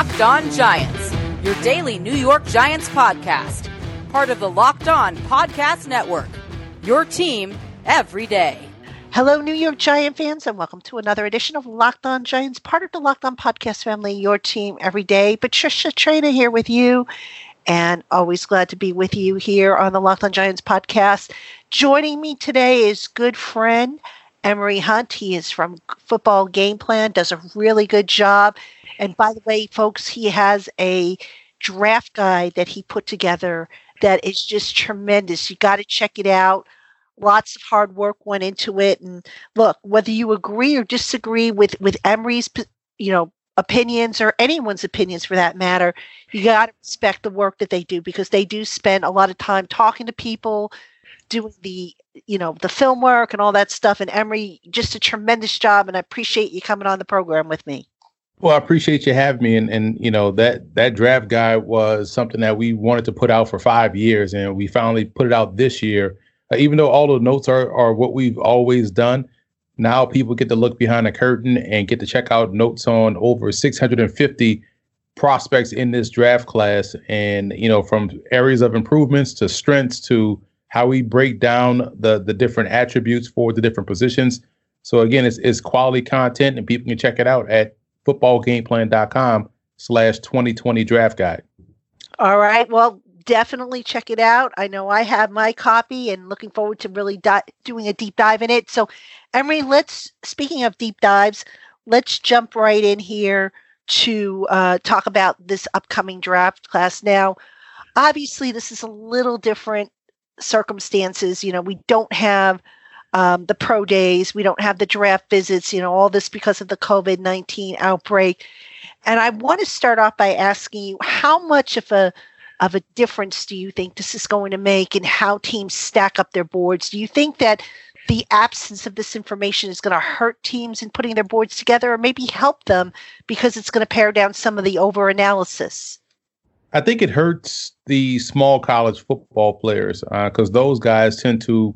Locked On Giants, your daily New York Giants podcast. Part of the Locked On Podcast Network, your team every day. Hello, New York Giant fans, and welcome to another edition of Locked On Giants, part of the Locked On Podcast family, your team every day. Patricia Traina here with you, and always glad to be with you here on the Locked On Giants podcast. Joining me today is good friend Emory Hunt. He is from Football Game Plan, does a really good job. And by the way, folks, he has a draft guide that he put together that is just tremendous. You got to check it out. Lots of hard work went into it. And look, whether you agree or disagree with Emory's, opinions or anyone's opinions for that matter, you got to respect the work that they do, because they do spend a lot of time talking to people, doing the film work and all that stuff. And Emory, just a tremendous job. And I appreciate you coming on the program with me. Well, I appreciate you having me. And that draft guide was something that we wanted to put out for 5 years. And we finally put it out this year. Even though all the notes are what we've always done, now people get to look behind the curtain and get to check out notes on over 650 prospects in this draft class. And, from areas of improvements to strengths to how we break down the different attributes for the different positions. So, again, it's quality content, and people can check it out at footballgameplan.com/2020 draft guide. All right. Well, definitely check it out. I know I have my copy and looking forward to really doing a deep dive in it. So, Emory, speaking of deep dives, let's jump right in here to talk about this upcoming draft class. Now, obviously, this is a little different circumstances. We don't have the pro days. We don't have the draft visits, all this because of the COVID-19 outbreak. And I want to start off by asking you, how much of a difference do you think this is going to make in how teams stack up their boards? Do you think that the absence of this information is going to hurt teams in putting their boards together, or maybe help them because it's going to pare down some of the over-analysis? I think it hurts the small college football players because those guys tend to,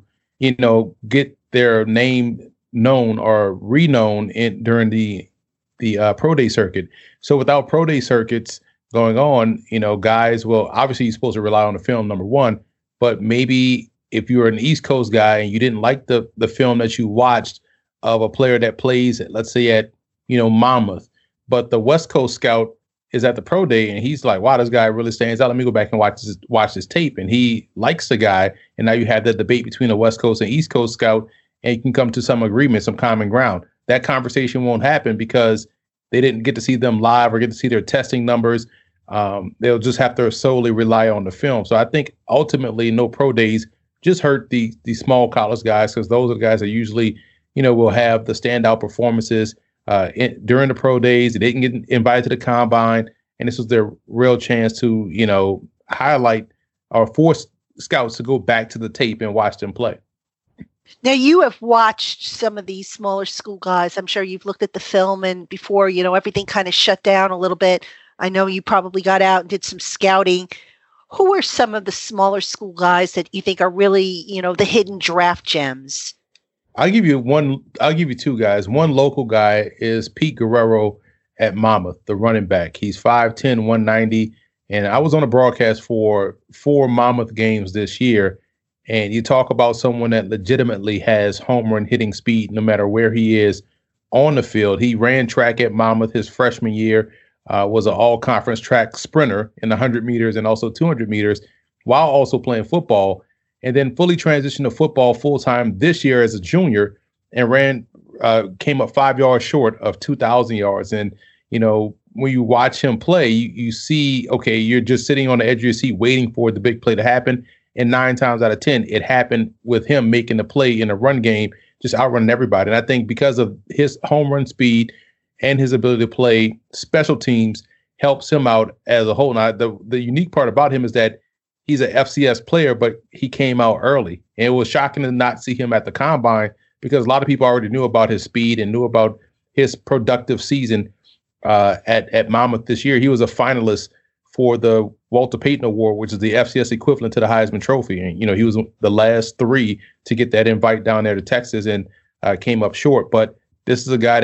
get their name known or reknown during the pro day circuit. So without pro day circuits going on, guys will obviously, you're supposed to rely on the film, number one, but maybe if you're an East Coast guy and you didn't like the film that you watched of a player that plays, let's say at, Monmouth, but the West Coast scout is at the pro day and he's like, wow, this guy really stands out. Let me go back and watch this tape. And he likes the guy. And now you have that debate between the West Coast and East Coast scout, and you can come to some agreement, some common ground. That conversation won't happen because they didn't get to see them live or get to see their testing numbers. They'll just have to solely rely on the film. So I think ultimately no pro days just hurt the small college guys, because those are the guys that usually, will have the standout performances during the pro days. They didn't get invited to the combine, and this was their real chance to, highlight or force scouts to go back to the tape and watch them play. Now, you have watched some of these smaller school guys. I'm sure you've looked at the film, and before, everything kind of shut down a little bit. I know you probably got out and did some scouting. Who are some of the smaller school guys that you think are really, the hidden draft gems? I'll give you two guys. One local guy is Pete Guerrero at Monmouth, the running back. He's 5'10", 190. And I was on a broadcast for 4 Monmouth games this year. And you talk about someone that legitimately has home run hitting speed no matter where he is on the field. He ran track at Monmouth his freshman year, was an all-conference track sprinter in 100 meters and also 200 meters while also playing football. And then fully transitioned to football full-time this year as a junior and came up 5 yards short of 2,000 yards. And, when you watch him play, you see, okay, you're just sitting on the edge of your seat waiting for the big play to happen. And 9 times out of 10, it happened with him making the play in a run game, just outrunning everybody. And I think because of his home run speed and his ability to play special teams helps him out as a whole. Now, the unique part about him is that he's an FCS player, but he came out early. And it was shocking to not see him at the combine because a lot of people already knew about his speed and knew about his productive season at Monmouth this year. He was a finalist for the Walter Payton Award, which is the FCS equivalent to the Heisman Trophy. And, he was the last 3 to get that invite down there to Texas and came up short. But this is a guy that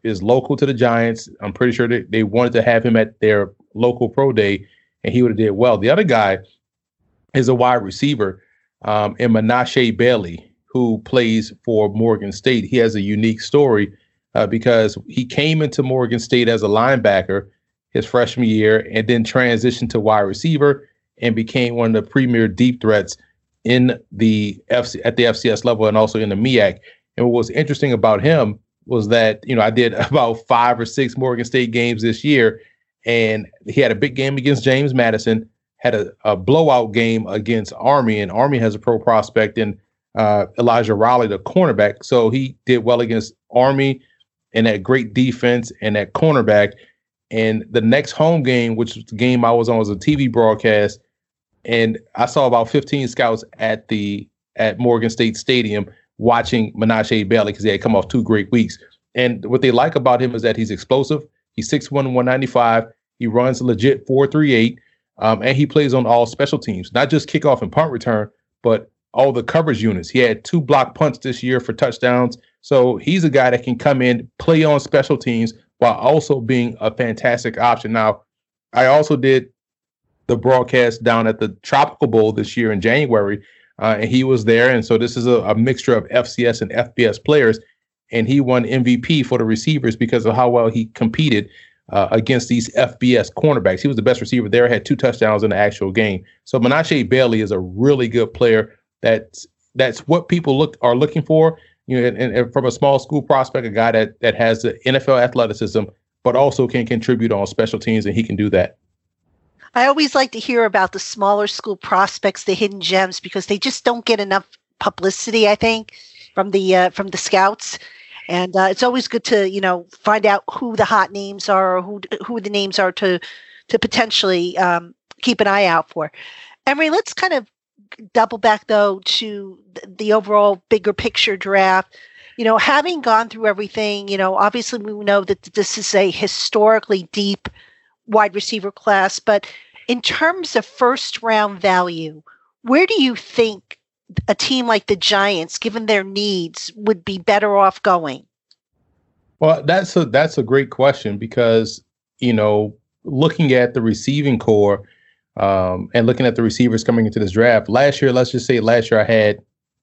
is local to the Giants. I'm pretty sure they wanted to have him at their local pro day, and he would have did well. The other guy is a wide receiver, in Menashe Bailey, who plays for Morgan State. He has a unique story because he came into Morgan State as a linebacker his freshman year and then transitioned to wide receiver and became one of the premier deep threats at the FCS level and also in the MEAC. And what was interesting about him was that, I did about 5 or 6 Morgan State games this year, and he had a big game against James Madison, had a blowout game against Army, and Army has a pro prospect in Elijah Raleigh, the cornerback. So he did well against Army and that great defense and that cornerback. And the next home game, which was the game I was on, was a TV broadcast, and I saw about 15 scouts at Morgan State Stadium watching Menashe Bailey because he had come off 2 great weeks. And what they like about him is that he's explosive. He's 6'1", 195. He runs a legit 4.38, and he plays on all special teams, not just kickoff and punt return, but all the coverage units. He had 2 block punts this year for touchdowns. So he's a guy that can come in, play on special teams, while also being a fantastic option. Now, I also did the broadcast down at the Tropical Bowl this year in January, and he was there. And so this is a mixture of FCS and FBS players, and he won MVP for the receivers because of how well he competed against these FBS cornerbacks. He was the best receiver there, had 2 touchdowns in the actual game. So Menashe Bailey is a really good player. That's what people are looking for. And from a small school prospect, a guy that has the NFL athleticism, but also can contribute on special teams, and he can do that. I always like to hear about the smaller school prospects, the hidden gems, because they just don't get enough publicity, I think, from the scouts. And it's always good to, find out who the hot names are, or who the names are to potentially keep an eye out for. Emory, let's kind of double back, though, to the overall bigger picture draft. Having gone through everything, obviously we know that this is a historically deep wide receiver class, but in terms of first round value, where do you think a team like the Giants, given their needs, would be better off going? Well, that's a great question because, looking at the receiving core and looking at the receivers coming into this draft, let's just say last year I had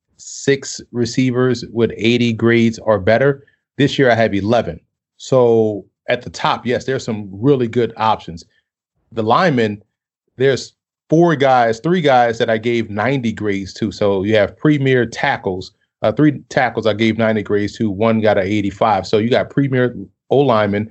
6 receivers with 80 grades or better. This year I have 11. So at the top, yes, there's some really good options. The linemen, there's 3 guys that I gave 90 grades to. So you have premier tackles, 3 tackles I gave 90 grades to, 1 got an 85. So you got premier O-linemen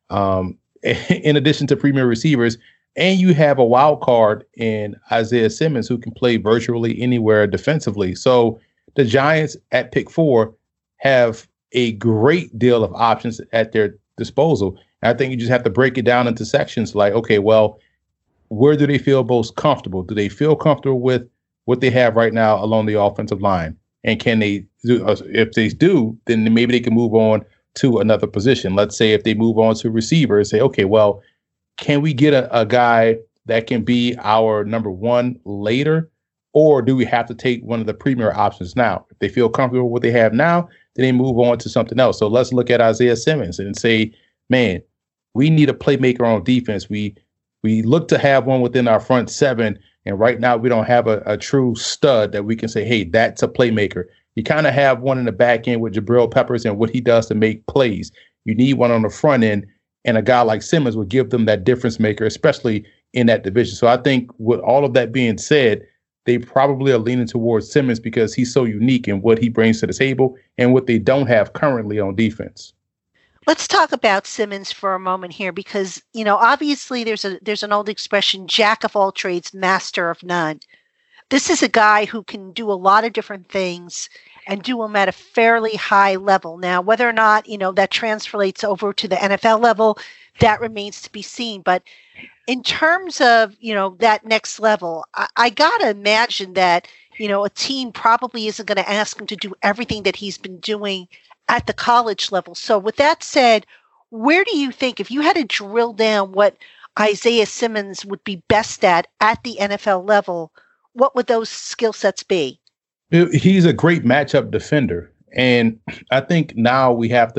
in addition to premier receivers. And you have a wild card in Isaiah Simmons who can play virtually anywhere defensively. So the Giants at pick 4 have a great deal of options at their disposal. And I think you just have to break it down into sections like, okay, well, where do they feel most comfortable? Do they feel comfortable with what they have right now along the offensive line? And can they do, if they do, then maybe they can move on to another position. Let's say if they move on to receiver, say, okay, well, can we get a guy that can be our number 1 later? Or do we have to take one of the premier options now? If they feel comfortable with what they have now, then they move on to something else. So let's look at Isaiah Simmons and say, man, we need a playmaker on defense. We look to have one within our front 7. And right now we don't have a true stud that we can say, hey, that's a playmaker. You kind of have one in the back end with Jabril Peppers and what he does to make plays. You need one on the front end. And a guy like Simmons would give them that difference maker, especially in that division. So I think with all of that being said, they probably are leaning towards Simmons because he's so unique in what he brings to the table and what they don't have currently on defense. Let's talk about Simmons for a moment here because, obviously there's an old expression, jack of all trades, master of none. This is a guy who can do a lot of different things and do them at a fairly high level. Now, whether or not, that translates over to the NFL level, that remains to be seen. But in terms of, that next level, I got to imagine that, a team probably isn't going to ask him to do everything that he's been doing at the college level. So with that said, where do you think, if you had to drill down what Isaiah Simmons would be best at the NFL level, what would those skill sets be? He's a great matchup defender. And I think now we have to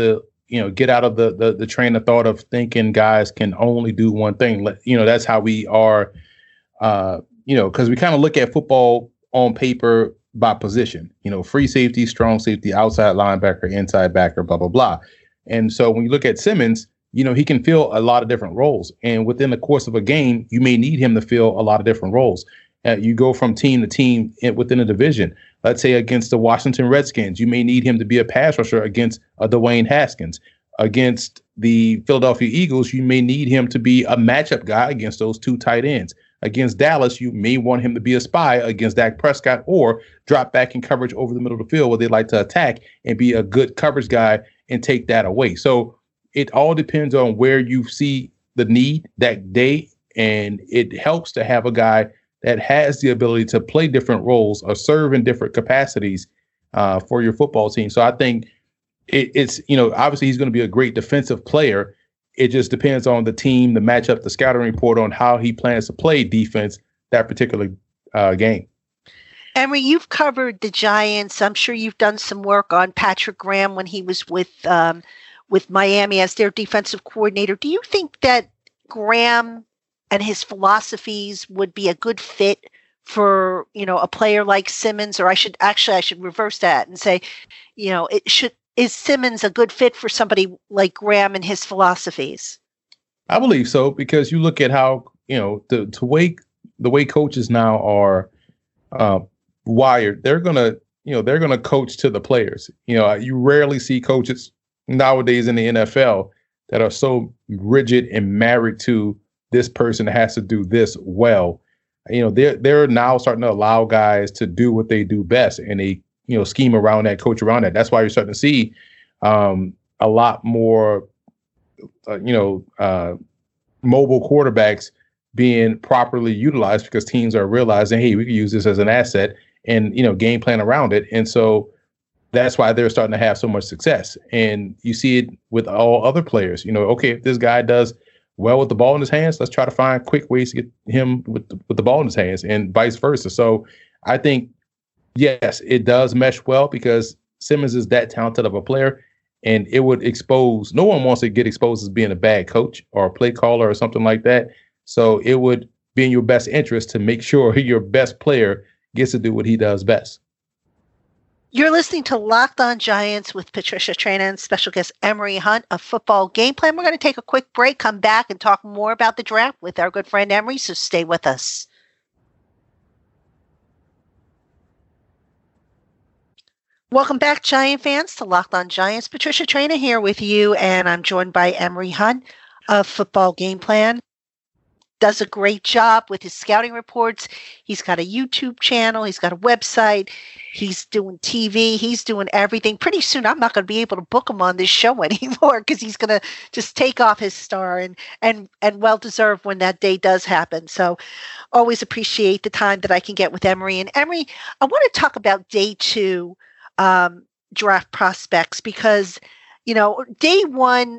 get out of the train of thought of thinking guys can only do one thing. That's how we are, because we kind of look at football on paper by position, free safety, strong safety, outside linebacker, inside backer, blah, blah, blah. And so when you look at Simmons, he can fill a lot of different roles. And within the course of a game, you may need him to fill a lot of different roles. You go from team to team within a division. Let's say against the Washington Redskins, you may need him to be a pass rusher against a Dwayne Haskins. Against the Philadelphia Eagles, you may need him to be a matchup guy against those two tight ends. Against Dallas, you may want him to be a spy against Dak Prescott or drop back in coverage over the middle of the field where they like to attack and be a good coverage guy and take that away. So it all depends on where you see the need that day. And it helps to have a guy that has the ability to play different roles or serve in different capacities for your football team. So I think it's obviously he's going to be a great defensive player. It just depends on the team, the matchup, the scouting report on how he plans to play defense that particular game. Emory, you've covered the Giants. I'm sure you've done some work on Patrick Graham when he was with Miami as their defensive coordinator. Do you think that Graham and his philosophies would be a good fit for, a player like Simmons? Or I should reverse that and say, is Simmons a good fit for somebody like Graham and his philosophies? I believe so, because you look at how, the way coaches now are wired, they're going to coach to the players. You rarely see coaches nowadays in the NFL that are so rigid and married to this person that has to do this well. They're now starting to allow guys to do what they do best, and they scheme around that, coach around that. That's why you're starting to see a lot more mobile quarterbacks being properly utilized, because teams are realizing, hey, we can use this as an asset and game plan around it. And so that's why they're starting to have so much success. And you see it with all other players. Okay, if this guy does well with the ball in his hands, let's try to find quick ways to get him with the ball in his hands, and vice versa. So I think, yes, it does mesh well, because Simmons is that talented of a player, and it would expose, no one wants to get exposed as being a bad coach or a play caller or something like that. So it would be in your best interest to make sure your best player gets to do what he does best. You're listening to Locked On Giants with Patricia Traina and special guest Emory Hunt of Football Game Plan. We're going to take a quick break, come back, and talk more about the draft with our good friend Emory, so stay with us. Welcome back, Giant fans, to Locked On Giants. Patricia Traina here with you, and I'm joined by Emory Hunt of Football Game Plan. Does a great job with his scouting reports. He's got a YouTube channel. He's got a website. He's doing TV. He's doing everything. Pretty soon, I'm not going to be able to book him on this show anymore, because he's going to just take off his star, and well-deserved when that day does happen. So always appreciate the time that I can get with Emory. And Emory, I want to talk about day 2 draft prospects, because, day 1,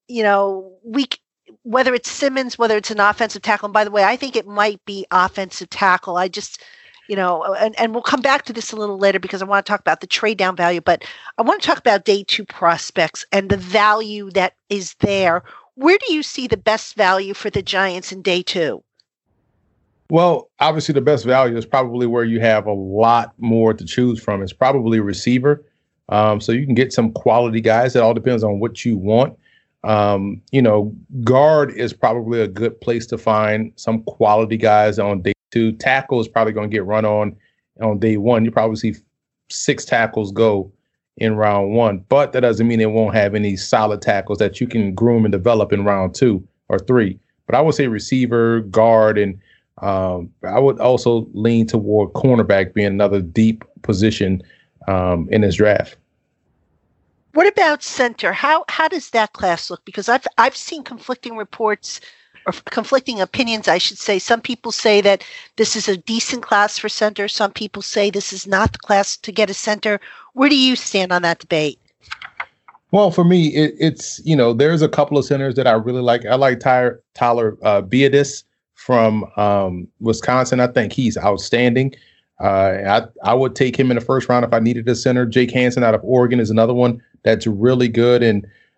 whether it's Simmons, whether it's an offensive tackle, and by the way, I think it might be offensive tackle. I just, and we'll come back to this a little later, because I want to talk about the trade down value, but I want to talk about day 2 prospects and the value that is there. Where do you see the best value for the Giants in day 2? Well, obviously the best value is probably where you have a lot more to choose from. It's probably receiver. So you can get some quality guys. It all depends on what you want. Guard is probably a good place to find some quality guys on day 2. Tackle is probably going to get run on day 1. You probably see 6 tackles go in round 1, but that doesn't mean it won't have any solid tackles that you can groom and develop in round 2 or 3. But I would say receiver, guard, and I would also lean toward cornerback being another deep position in this draft. What about center? How does that class look? Because I've seen conflicting reports, or conflicting opinions, I should say. Some people say that this is a decent class for center. Some people say this is not the class to get a center. Where do you stand on that debate? Well, for me, it's there's a couple of centers that I really like. I like Tyler Biadasz from Wisconsin. I think he's outstanding. I would take him in the first round if I needed a center. Jake Hansen out of Oregon is another one that's really good. And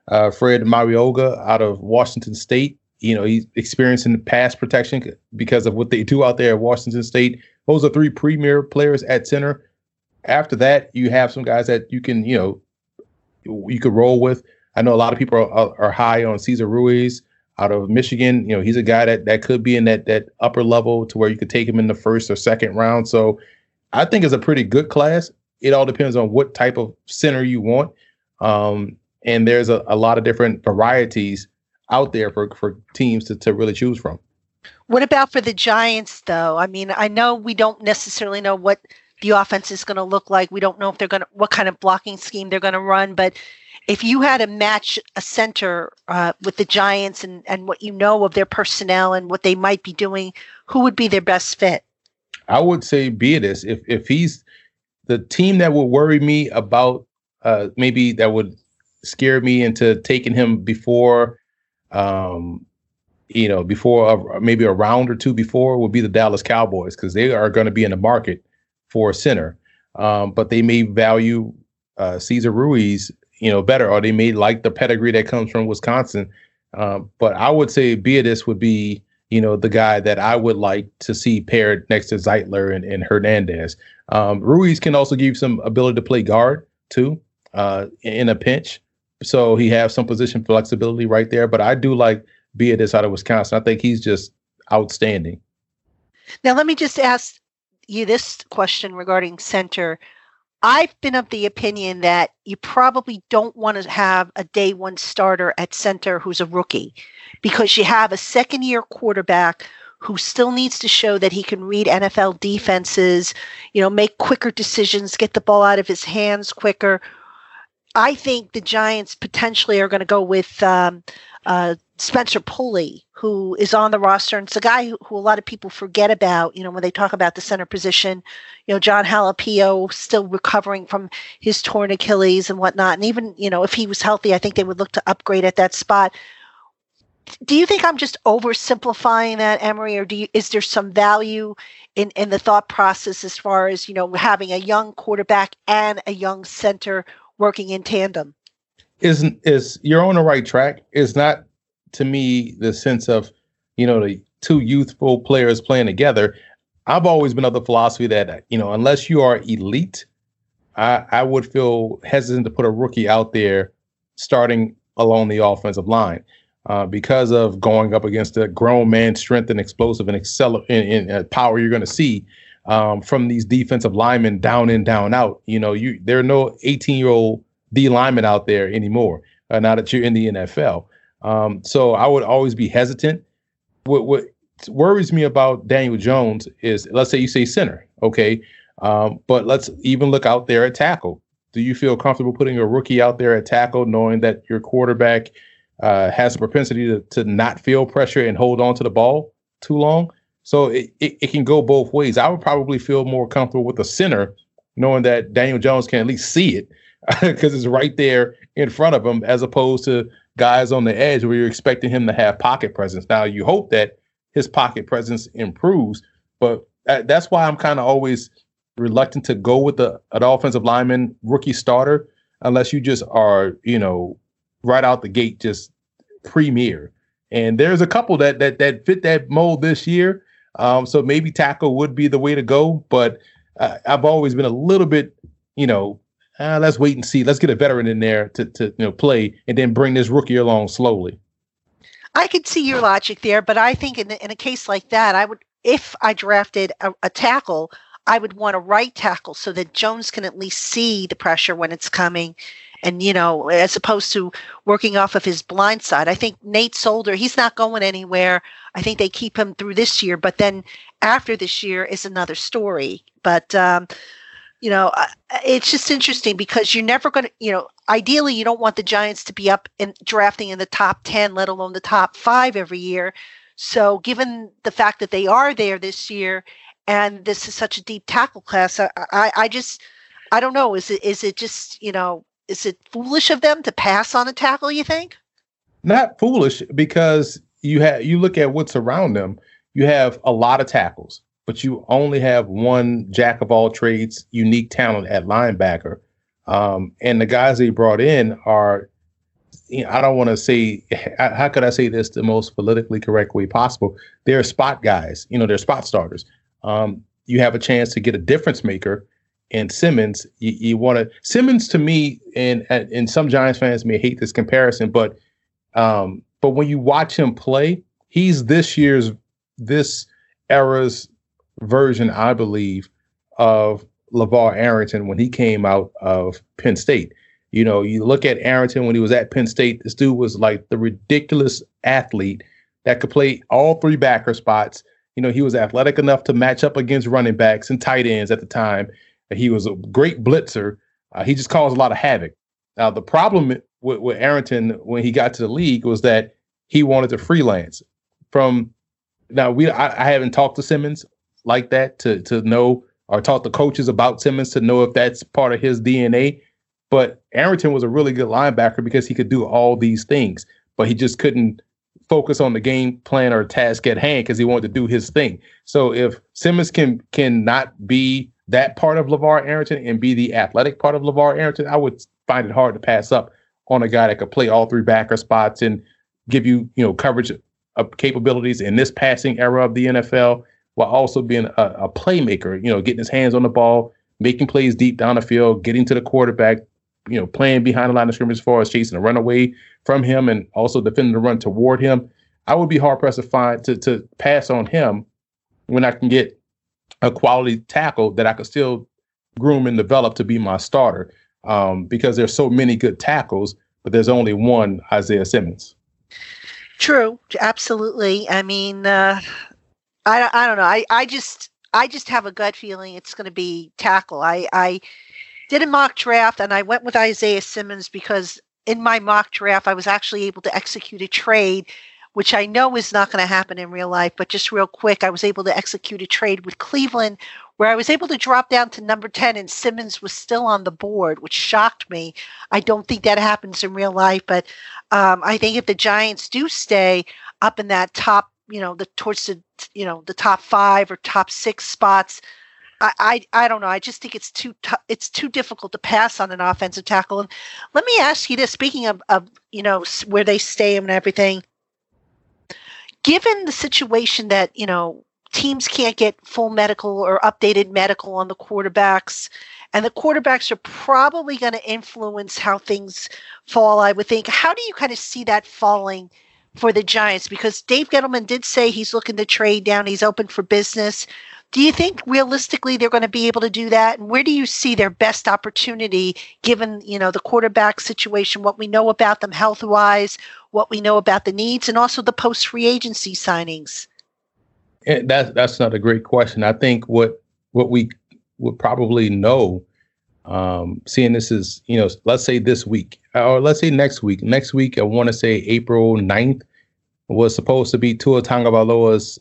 Fred Marioga out of Washington State. He's experiencing pass protection because of what they do out there at Washington State. Those are three premier players at center. After that, you have some guys that you can, you could roll with. I know a lot of people are high on Cesar Ruiz out of Michigan. He's a guy that could be in that upper level to where you could take him in the first or second round. So I think it's a pretty good class. It all depends on what type of center you want. And there's a lot of different varieties out there for teams to really choose from. What about for the Giants, though? I mean, I know we don't necessarily know what the offense is going to look like. We don't know if what kind of blocking scheme they're going to run. But if you had to match a center with the Giants and what you know of their personnel and what they might be doing, who would be their best fit? I would say Biadasz. If he's the team that would worry me about, maybe that would scare me into taking him before, maybe a round or two before, would be the Dallas Cowboys, because they are going to be in the market for a center. But they may value Cesar Ruiz, better, or they may like the pedigree that comes from Wisconsin. But I would say Biadasz would be, the guy that I would like to see paired next to Zeitler and Hernandez. Ruiz can also give you some ability to play guard too, in a pinch. So he has some position flexibility right there. But I do like Biadasz out of Wisconsin. I think he's just outstanding. Now, let me just ask you this question regarding center. I've been of the opinion that you probably don't want to have a day one starter at center who's a rookie, because you have a second-year quarterback who still needs to show that he can read NFL defenses, make quicker decisions, get the ball out of his hands quicker. I think the Giants potentially are going to go with Spencer Pulley, who is on the roster. And it's a guy who a lot of people forget about, when they talk about the center position. John Halapio still recovering from his torn Achilles and whatnot. And even, if he was healthy, I think they would look to upgrade at that spot. Do you think I'm just oversimplifying that, Emory, or is there some value in the thought process as far as, having a young quarterback and a young center working in tandem? Is you're on the right track. It's not, to me, the sense of, the two youthful players playing together. I've always been of the philosophy that, unless you are elite, I would feel hesitant to put a rookie out there starting along the offensive line because of going up against the grown man strength and explosive and in power you're going to see from these defensive linemen down in, down out. There are no 18-year-old D linemen out there anymore now that you're in the NFL. So I would always be hesitant. What worries me about Daniel Jones is, let's say you say center, okay, but let's even look out there at tackle. Do you feel comfortable putting a rookie out there at tackle, knowing that your quarterback has a propensity to not feel pressure and hold on to the ball too long? So it can go both ways. I would probably feel more comfortable with a center, knowing that Daniel Jones can at least see it because it's right there in front of him, as opposed to guys on the edge where you're expecting him to have pocket presence. Now, you hope that his pocket presence improves, but that's why I'm kind of always reluctant to go with an offensive lineman rookie starter, unless you just are, right out the gate, just premier. And there's a couple that fit that mold this year. So maybe tackle would be the way to go. But I've always been a little bit, let's wait and see. Let's get a veteran in there to play, and then bring this rookie along slowly. I could see your logic there, but I think in a case like that, if I drafted a tackle, I would want a right tackle so that Jones can at least see the pressure when it's coming. And, as opposed to working off of his blind side. I think Nate Solder, he's not going anywhere. I think they keep him through this year, but then after this year is another story. But, it's just interesting because you're never going to, ideally you don't want the Giants to be up and drafting in the top 10, let alone the top 5 every year. So given the fact that they are there this year and this is such a deep tackle class, I don't know. Is it just, is it foolish of them to pass on a tackle, you think? Not foolish, because you look at what's around them. You have a lot of tackles, but you only have one jack of all trades, unique talent at linebacker. And the guys they brought in are I don't want to say, how could I say this the most politically correct way possible? They're spot guys, they're spot starters. You have a chance to get a difference maker in Simmons. You want to, Simmons to me, and some Giants fans may hate this comparison, but when you watch him play, he's this era's version, I believe, of LeVar Arrington when he came out of Penn State. You look at Arrington when he was at Penn State, this dude was like the ridiculous athlete that could play all three backer spots. He was athletic enough to match up against running backs and tight ends at the time. He was a great blitzer. He just caused a lot of havoc. Now, the problem with Arrington when he got to the league was that he wanted to freelance. I haven't talked to Simmons like that to know, or talked to coaches about Simmons to know if that's part of his DNA. But Arrington was a really good linebacker because he could do all these things, but he just couldn't focus on the game plan or task at hand because he wanted to do his thing. So if Simmons can not be that part of LeVar Arrington and be the athletic part of LeVar Arrington, I would find it hard to pass up on a guy that could play all three backer spots and give you, coverage capabilities in this passing era of the NFL, while also being a playmaker, getting his hands on the ball, making plays deep down the field, getting to the quarterback, playing behind the line of scrimmage as far as chasing a run away from him and also defending the run toward him. I would be hard pressed to find to pass on him when I can get a quality tackle that I could still groom and develop to be my starter, because there's so many good tackles, but there's only one Isaiah Simmons. True, absolutely. I mean, I don't know. I just have a gut feeling it's going to be tackle. I did a mock draft and I went with Isaiah Simmons because in my mock draft I was actually able to execute a trade, which I know is not going to happen in real life, but just real quick, I was able to execute a trade with Cleveland where I was able to drop down to number 10 and Simmons was still on the board, which shocked me. I don't think that happens in real life, but I think if the Giants do stay up in that top, towards the top 5 or top 6 spots, I don't know. I just think it's too difficult to pass on an offensive tackle. And let me ask you this: speaking of where they stay and everything, given the situation that teams can't get full medical or updated medical on the quarterbacks, and the quarterbacks are probably going to influence how things fall, I would think. How do you kind of see that falling for the Giants? Because Dave Gettleman did say he's looking to trade down. He's open for business. Do you think realistically they're going to be able to do that? And where do you see their best opportunity given, the quarterback situation, what we know about them health-wise, what we know about the needs, and also the post-free agency signings? That's not a great question. I think what we would probably know, seeing this is, let's say this week, or let's say next week. Next week, I want to say April 9th was supposed to be Tua Tagovailoa's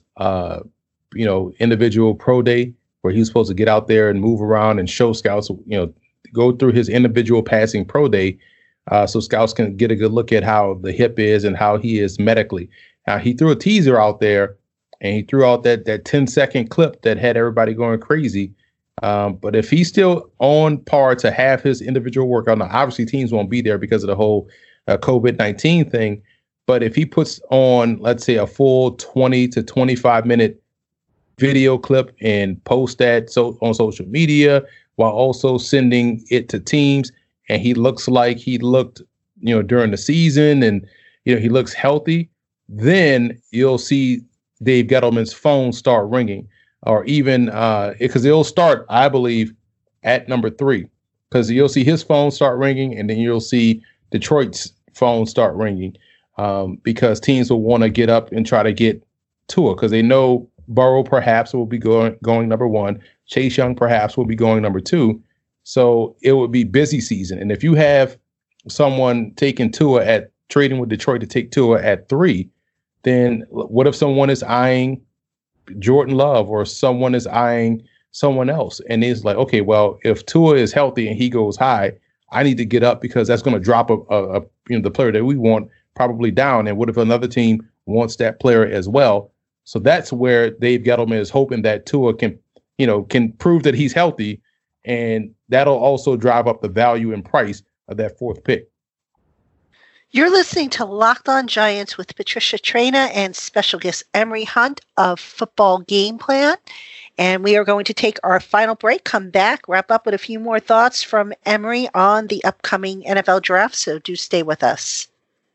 individual pro day where he was supposed to get out there and move around and show scouts, go through his individual passing pro day, so scouts can get a good look at how the hip is and how he is medically. Now, he threw a teaser out there and he threw out that 10-second clip that had everybody going crazy. But if he's still on par to have his individual workout, now obviously teams won't be there because of the whole COVID-19 thing. But if he puts on, let's say, a full 20 to 25 minute video clip and post that on social media while also sending it to teams, and he looks like he looked, during the season, and he looks healthy, then you'll see Dave Gettleman's phone start ringing, or even because it'll start, I believe, at number 3, because you'll see his phone start ringing, and then you'll see Detroit's phone start ringing, because teams will want to get up and try to get Tua because they know Burrow perhaps will be going number 1. Chase Young perhaps will be going number 2. So it would be busy season. And if you have someone taking Tua trading with Detroit to take Tua at 3, then what if someone is eyeing Jordan Love or someone is eyeing someone else? And it's like, okay, well, if Tua is healthy and he goes high, I need to get up because that's going to drop the player that we want probably down. And what if another team wants that player as well? So that's where Dave Gettleman is hoping that Tua can prove that he's healthy, and that'll also drive up the value and price of that 4th pick. You're listening to Locked On Giants with Patricia Traina and special guest Emery Hunt of Football Game Plan. And we are going to take our final break, come back, wrap up with a few more thoughts from Emery on the upcoming NFL draft. So do stay with us.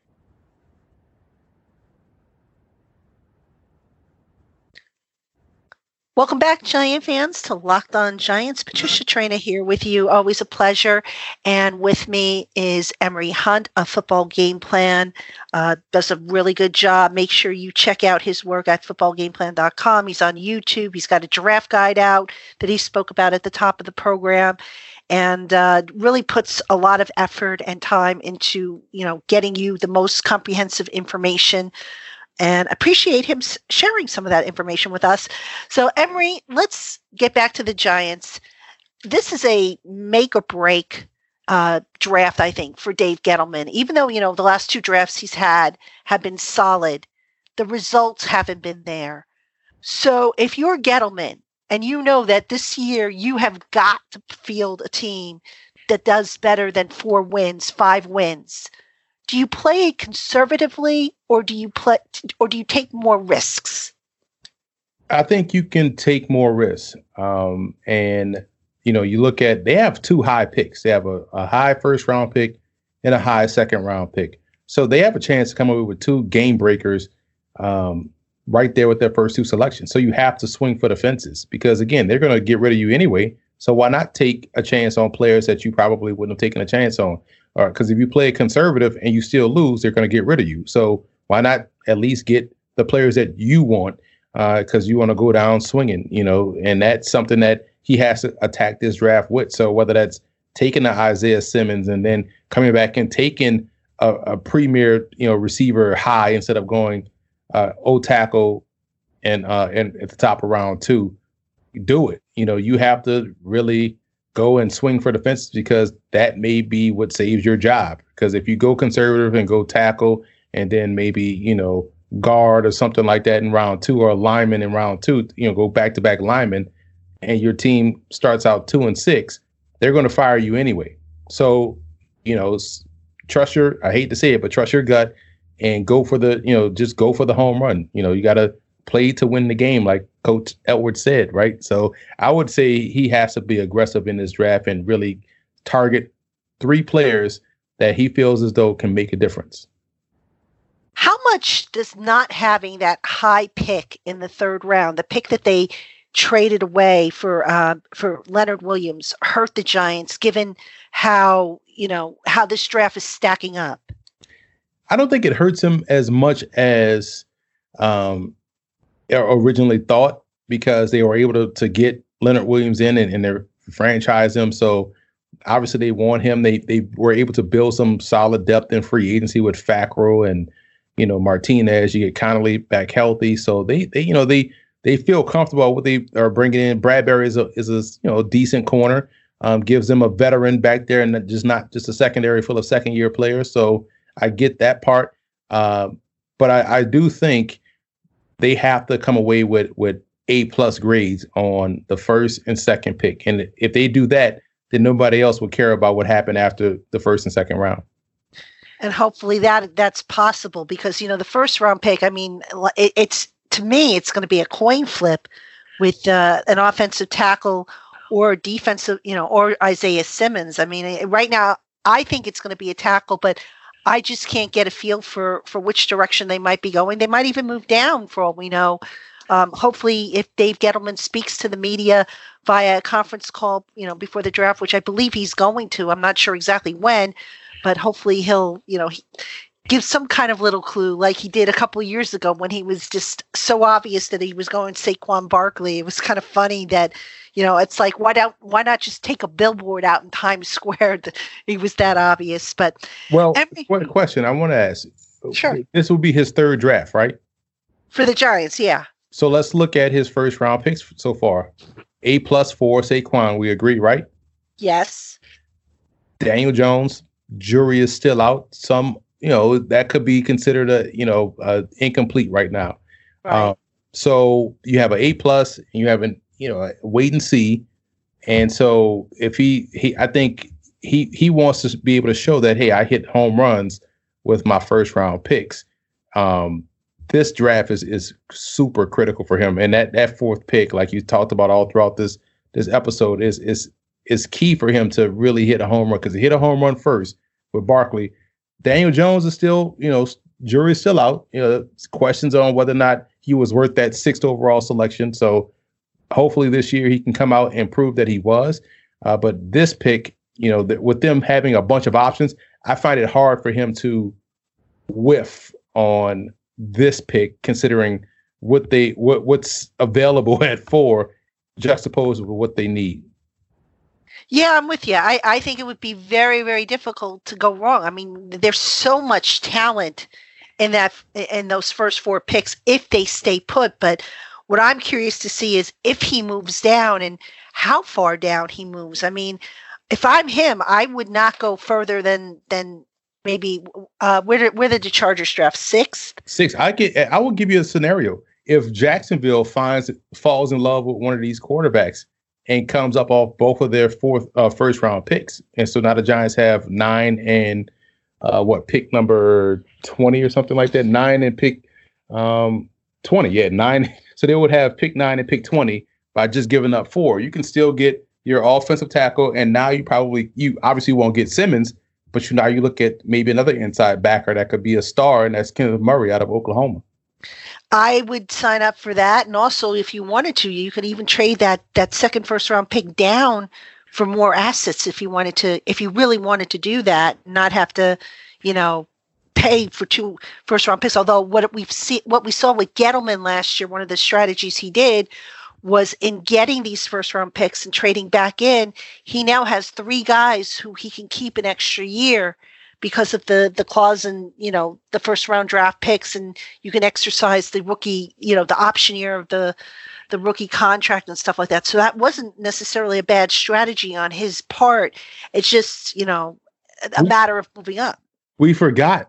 Welcome back, Giant fans, to Locked On Giants. Patricia Traina here with you. Always a pleasure. And with me is Emery Hunt of Football Game Plan. Does a really good job. Make sure you check out his work at footballgameplan.com. He's on YouTube. He's got a draft guide out that he spoke about at the top of the program, and really puts a lot of effort and time into, getting you the most comprehensive information. And appreciate him sharing some of that information with us. So, Emery, let's get back to the Giants. This is a make or break draft, I think, for Dave Gettleman. Even though, the last two drafts he's had have been solid, the results haven't been there. So if you're Gettleman and you know that this year you have got to field a team that does better than 4 wins, 5 wins, do you play conservatively or do you take more risks? I think you can take more risks. And you look at, they have 2 high picks. They have a high first round pick and a high second round pick. So they have a chance to come away with 2 game breakers right there with their first 2 selections. So you have to swing for the fences because, again, they're going to get rid of you anyway. So why not take a chance on players that you probably wouldn't have taken a chance on? Because if you play conservative and you still lose, they're going to get rid of you. So why not at least get the players that you want because you want to go down swinging, and that's something that he has to attack this draft with. So whether that's taking the Isaiah Simmons and then coming back and taking a premier, receiver high instead of going O-tackle and at the top of round 2, do it. You have to really go and swing for the fences because that may be what saves your job. Because if you go conservative and go tackle and then maybe, guard or something like that in round 2 or a lineman in round 2, go back-to-back lineman and your team starts out 2-6, they're going to fire you anyway. So, trust I hate to say it, but trust your gut and go for just go for the home run. You got to play to win the game, like Coach Edwards said, right? So I would say he has to be aggressive in this draft and really target 3 players that he feels as though can make a difference. How much does not having that high pick in the 3rd round, the pick that they traded away for Leonard Williams, hurt the Giants, given how this draft is stacking up? I don't think it hurts him as much as originally thought because they were able to get Leonard Williams in and they franchise him. So obviously they want him. They were able to build some solid depth in free agency with Fackrell and Martinez. You get Connolly back healthy, so they feel comfortable with what they are bringing in. Bradbury is a decent corner, gives them a veteran back there and not just a secondary full of second-year players. So I get that part, but I do think they have to come away with A+ grades on the first and second pick, and if they do that, then nobody else will care about what happened after the first and second round. And hopefully that's possible because, the first round pick, I mean, it's to me, it's going to be a coin flip with an offensive tackle or defensive, or Isaiah Simmons. I mean, right now, I think it's going to be a tackle, but I just can't get a feel for which direction they might be going. They might even move down for all we know. Hopefully, if Dave Gettleman speaks to the media via a conference call, before the draft, which I believe he's going to, I'm not sure exactly when, but hopefully he'll, give some kind of little clue like he did a couple of years ago when he was just so obvious that he was going Saquon Barkley. It was kind of funny that, it's like, why not just take a billboard out in Times Square? He was that obvious. But one question I want to ask. Sure. This will be his 3rd draft, right? For the Giants, yeah. So let's look at his first round picks so far. A+ for Saquon, we agree, right? Yes. Daniel Jones, jury is still out. Some, that could be considered a incomplete right now. Right. So you have an A+, and you have a wait and see. And so if I think he wants to be able to show that, hey, I hit home runs with my first round picks. This draft is super critical for him. And that fourth pick, like you talked about all throughout this episode, is key for him to really hit a home run, because he hit a home run first with Barkley. Daniel Jones is still, jury's still out. Questions on whether or not he was worth that 6th overall selection. So hopefully this year he can come out and prove that he was. But this pick, with them having a bunch of options, I find it hard for him to whiff on this pick, considering what's available at 4, juxtaposed with what they need. Yeah, I'm with you. I think it would be very, very difficult to go wrong. I mean, there's so much talent in those first 4 picks if they stay put. But what I'm curious to see is if he moves down and how far down he moves. I mean, if I'm him, I would not go further than maybe where did the Chargers draft? 6th? 6. I will give you a scenario. If Jacksonville falls in love with one of these quarterbacks and comes up off both of their first round picks, and so now the Giants have 9 and pick number 20 or something like that. 9 and pick 20. Yeah, 9. So they would have pick 9 and pick 20 by just giving up 4. You can still get your offensive tackle, and now you obviously won't get Simmons, but now you look at maybe another inside backer that could be a star, and that's Kenneth Murray out of Oklahoma. I would sign up for that. And also, if you wanted to, you could even trade that second first round pick down for more assets if you really wanted to do that, not have to, pay for 2 first round picks. Although what we saw with Gettleman last year, one of the strategies he did was in getting these first round picks and trading back in, he now has 3 guys who he can keep an extra year because of the clause in, the first round draft picks, and you can exercise the rookie, the option year of the rookie contract and stuff like that. So that wasn't necessarily a bad strategy on his part. It's just, a matter of moving up. We forgot.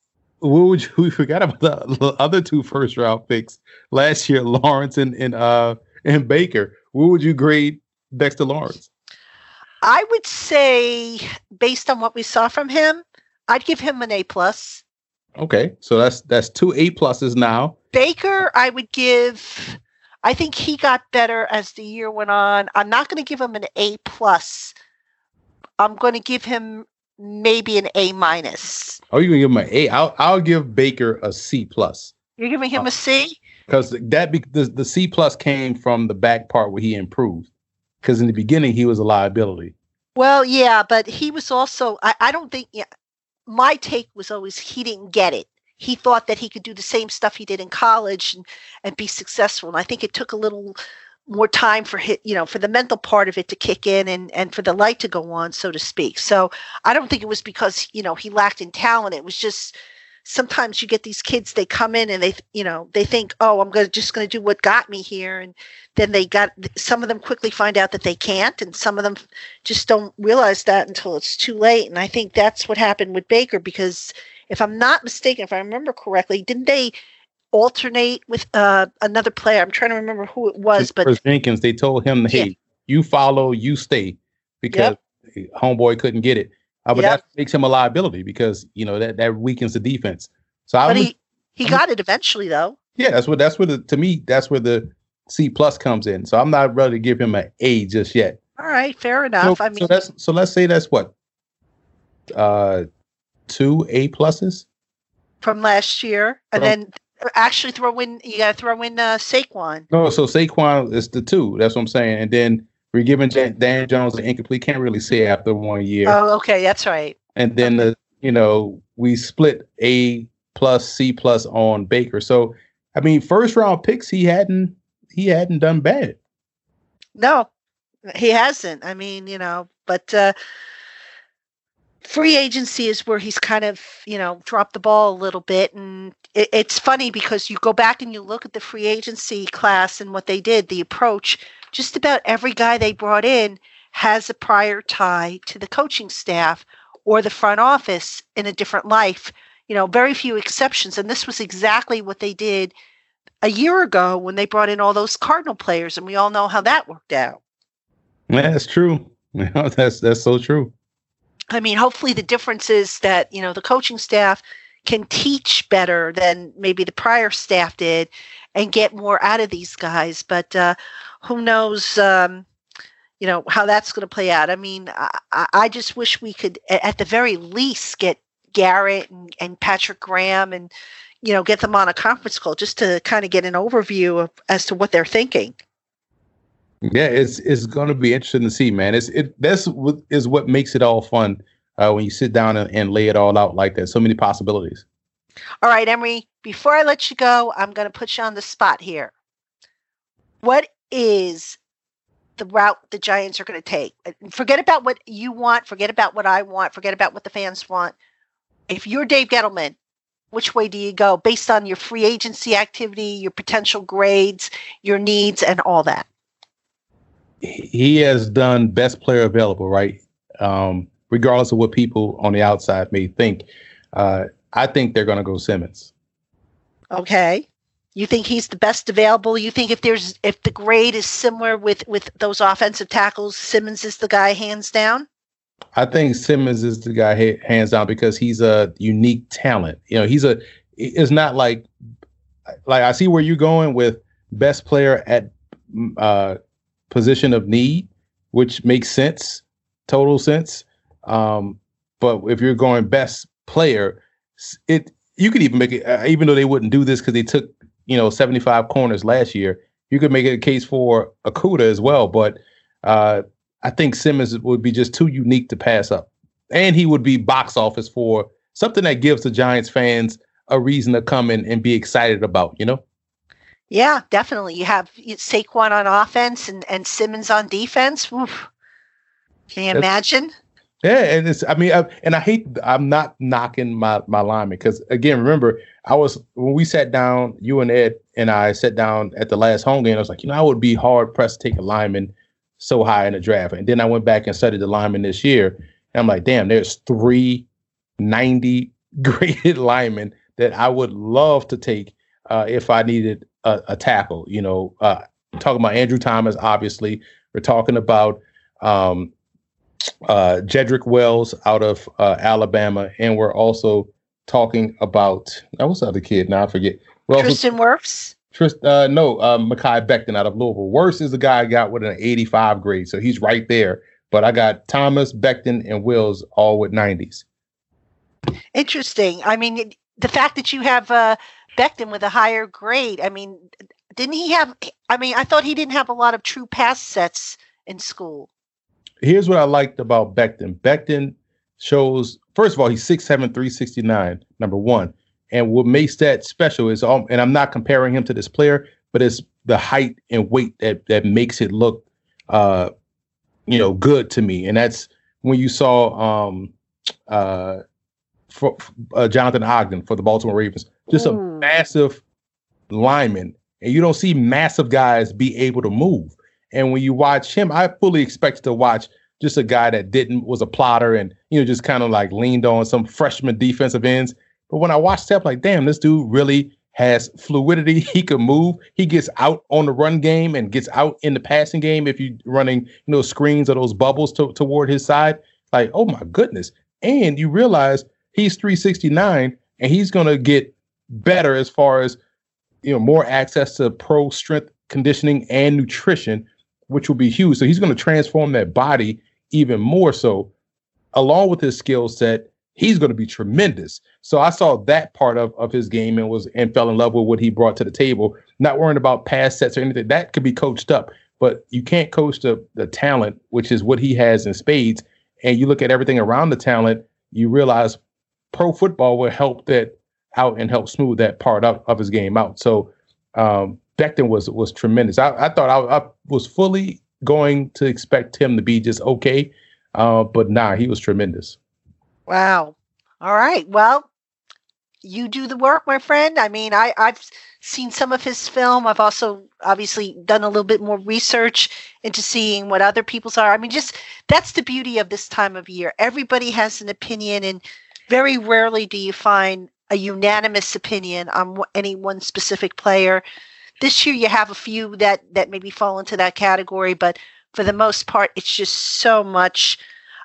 We forgot about the other 2 first round picks last year, Lawrence and Baker. What would you grade Dexter Lawrence? I would say, based on what we saw from him, I'd give him an A+. Okay, so that's 2 A+ now. Baker, I think he got better as the year went on. I'm not going to give him an A+. I'm going to give him maybe an A-. Oh, you're going to give him an A? I'll give Baker a C+. You're giving him a C? Because the C+ came from the back part where he improved. Because in the beginning, he was a liability. Well, yeah, but he was also, I don't think, my take was always he didn't get it. He thought that he could do the same stuff he did in college and be successful. And I think it took a little more time for for the mental part of it to kick in and for the light to go on, so to speak. So I don't think it was because, he lacked in talent. It was just sometimes you get these kids, they come in and they think, oh, I'm just going to do what got me here. And then some of them quickly find out that they can't. And some of them just don't realize that until it's too late. And I think that's what happened with Baker, because if I'm not mistaken, if I remember correctly, didn't they alternate with another player? I'm trying to remember who it was, but Jenkins, they told him, hey, you follow, you stay, because homeboy couldn't get it. But that makes him a liability because, that weakens the defense. So he got it eventually, though. Yeah, that's where the C+ comes in. So I'm not ready to give him an A just yet. All right, fair enough. So let's say that's what 2 A+ from last year, and then actually you got to throw in Saquon. No, so Saquon is the 2. That's what I'm saying, and then we're giving Dan Jones an incomplete. Can't really say after 1 year. Oh, okay, that's right. And then we split A+, C+ on Baker. So I mean, first round picks, he hadn't done bad. No, he hasn't. I mean, but free agency is where he's kind of dropped the ball a little bit, and it's funny because you go back and you look at the free agency class and what they did, the approach. Just about every guy they brought in has a prior tie to the coaching staff or the front office in a different life. Very few exceptions. And this was exactly what they did a year ago when they brought in all those Cardinal players. And we all know how that worked out. Yeah, that's true. That's so true. I mean, hopefully the difference is that, the coaching staff can teach better than maybe the prior staff did and get more out of these guys. But who knows, how that's going to play out. I mean, I just wish we could, at the very least, get Garrett and Patrick Graham and, get them on a conference call just to kind of get an overview as to what they're thinking. Yeah, it's going to be interesting to see, man. That's what makes it all fun when you sit down and lay it all out like that. So many possibilities. All right, Emory, before I let you go, I'm going to put you on the spot here. What is the route the Giants are going to take? Forget about what you want. Forget about what I want. Forget about what the fans want. If you're Dave Gettleman, which way do you go based on your free agency activity, your potential grades, your needs, and all that? He has done best player available, right? Regardless of what people on the outside may think. I think they're going to go Simmons. Okay. You think he's the best available? You think if the grade is similar with those offensive tackles, Simmons is the guy hands down? I think Simmons is the guy hands down because he's a unique talent. It's not like I see where you're going with best player at position of need, which makes sense, total sense. But if you're going best player, you could even make it, even though they wouldn't do this because they took 75 corners last year, you could make it a case for Okudah as well. But I think Simmons would be just too unique to pass up. And he would be box office for something that gives the Giants fans a reason to come in and be excited about, Yeah, definitely. You have Saquon on offense and Simmons on defense. Oof. Can you imagine? Yeah, and I'm not knocking my lineman because, again, remember, when we sat down, you and Ed and I sat down at the last home game, I was like, I would be hard pressed to take a lineman so high in the draft. And then I went back and studied the linemen this year, and I'm like, damn, there's 390 graded linemen that I would love to take if I needed a tackle. Talking about Andrew Thomas, obviously. We're talking about Jedrick Wells out of Alabama, and we're also talking about what's the other kid? Now I forget. Tristan Wirfs. Mekhi Becton out of Louisville. Wirfs is the guy I got with an 85 grade, so he's right there. But I got Thomas, Becton, and Wills all with 90s. Interesting. I mean, the fact that you have Becton with a higher grade. I mean, didn't he have? I mean, I thought he didn't have a lot of true pass sets in school. Here's what I liked about Becton. Becton shows, first of all, he's 6'7", 369, number one. And what makes that special is, and I'm not comparing him to this player, but it's the height and weight that makes it look, good to me. And that's when you saw Jonathan Ogden for the Baltimore Ravens, just a massive lineman. And you don't see massive guys be able to move. And when you watch him, I fully expected to watch just a guy that was a plotter and, just kind of like leaned on some freshman defensive ends. But when I watched that, I'm like, damn, this dude really has fluidity. He can move. He gets out on the run game and gets out in the passing game if you're running, screens or those bubbles toward his side. Like, oh, my goodness. And you realize he's 369 and he's going to get better as far as, more access to pro strength conditioning and nutrition, which will be huge. So he's going to transform that body even more so. Along with his skill set, he's going to be tremendous. So I saw that part of his game and fell in love with what he brought to the table. Not worrying about pass sets or anything. That could be coached up, but you can't coach the talent, which is what he has in spades. And you look at everything around the talent, you realize pro football will help that out and help smooth that part of his game out. So Becton was tremendous. I thought I was fully going to expect him to be just okay, but he was tremendous. Wow. All right. Well, you do the work, my friend. I mean, I've seen some of his film. I've also obviously done a little bit more research into seeing what other people's are. I mean, just that's the beauty of this time of year. Everybody has an opinion, and very rarely do you find a unanimous opinion on any one specific player. This year, you have a few that maybe fall into that category, but for the most part, it's just so much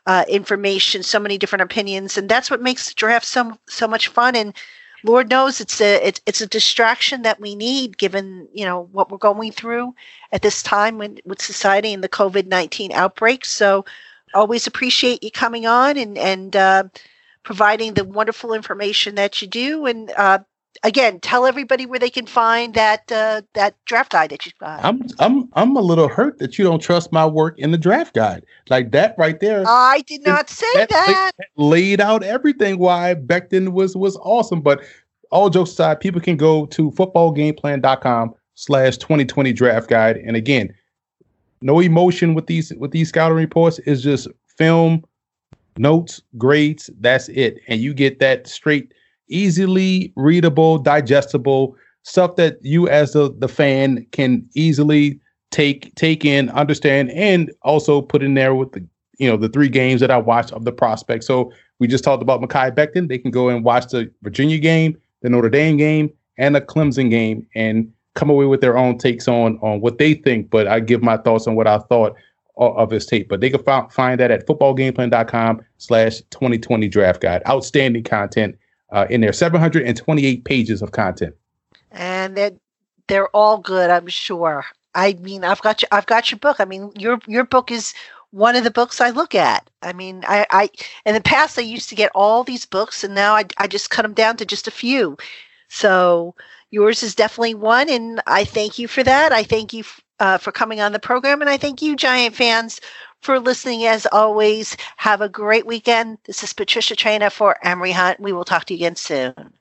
information, so many different opinions, and that's what makes the draft so much fun. And Lord knows it's a distraction that we need, given what we're going through at this time with society and the COVID-19 outbreak. So, always appreciate you coming on and providing the wonderful information that you do. And again, tell everybody where they can find that draft guide that you've got. I'm a little hurt that you don't trust my work in the draft guide. Like that right there. I did not say that. Laid out everything why Becton was awesome. But all jokes aside, people can go to footballgameplan.com/2020 draft guide. And again, no emotion with these scouting reports. Is just film, notes, grades. That's it. And you get that straight, easily readable, digestible stuff that you as the fan can easily take in, understand, and also put in there with the 3 games that I watched of the prospect. So we just talked about Mekhi Becton. They can go and watch the Virginia game, the Notre Dame game, and the Clemson game, and come away with their own takes on what they think. But I give my thoughts on what I thought of his tape. But they can find that at footballgameplan.com/2020 draft guide. Outstanding content in there, 728 pages of content. And they're all good, I'm sure. I mean, I've got your book. I mean, your book is one of the books I look at. I mean, I in the past I used to get all these books, and now I just cut them down to just a few. So yours is definitely one, and I thank you for that. I thank you for coming on the program, and I thank you, Giant fans, for listening. As always, have a great weekend. This is Patricia Traina for Emory Hunt. We will talk to you again soon.